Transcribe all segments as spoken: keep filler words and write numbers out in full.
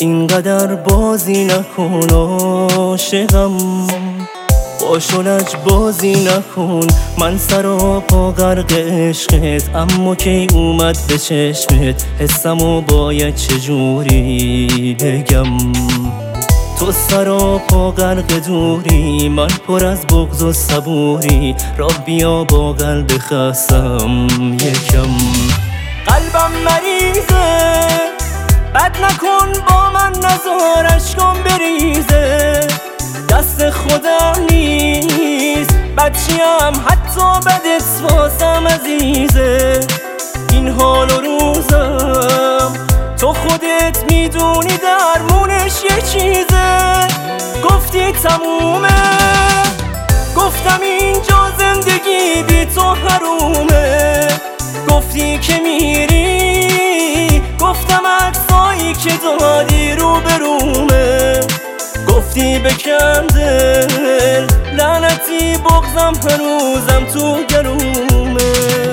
اینقدر بازی نکن عاشقم، با شلج بازی نکن. من سر و پا غرق عشقت، اما کی اومد به چشمت حسمو باید چجوری بگم. تو سر و پا غرق دوری، من پر از بغض و صبوری. راه بیا با قلب خستم یکم. قلبم مریضه، بد نکن با من، نزار اشکام بریزه. دست خودم نیست، بچیم حتی بدت واسم عزیزه. این حال و روزم تو خودت میدونی درمونش یه چیزه. گفتی تمومه، گفتم اینجا زندگی بی تو حرومه. گفتی که میری، گفتم عکسایی که دادی رو برومه. گفتی بکن دل، لعنتی بغضم هنوزم تو گلومه.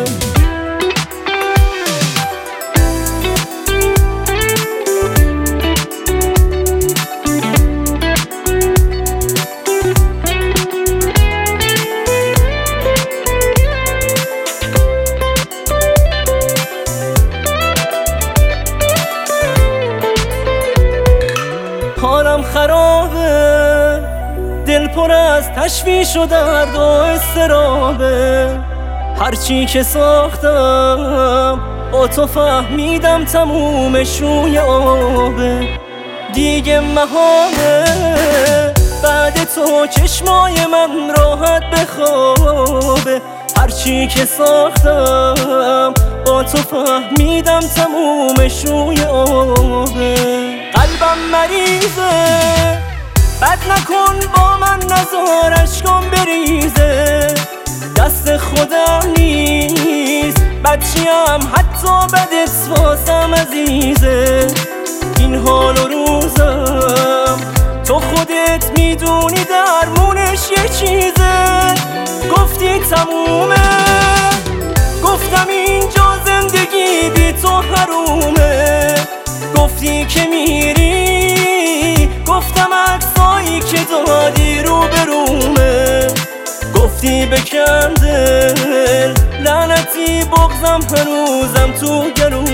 حالم خرابه، دل پر از تشویش و درد و استرابه. هرچی که ساختم با تو فهمیدم تمومش روی آبه. دیگه محاله بعد تو چشمای من راحت بخوابه. هرچی که ساختم با تو فهمیدم تمومش روی آبه. قلبم مریضه، بد نکن با من، نزار اشکام بریزه. دست خودم نیست، بچیم حتی بدت واسم عزیزه. این حال و روزم تو خودت میدونی درمونش یه چیزه. گفتی تمومه، گفتم اینجا زندگی بی تو حرومه. گفتی که میری، گفتم عکسایی که دادی رو برومه. گفتی بکن دل، لعنتی بغضم هنوزم تو گلومه.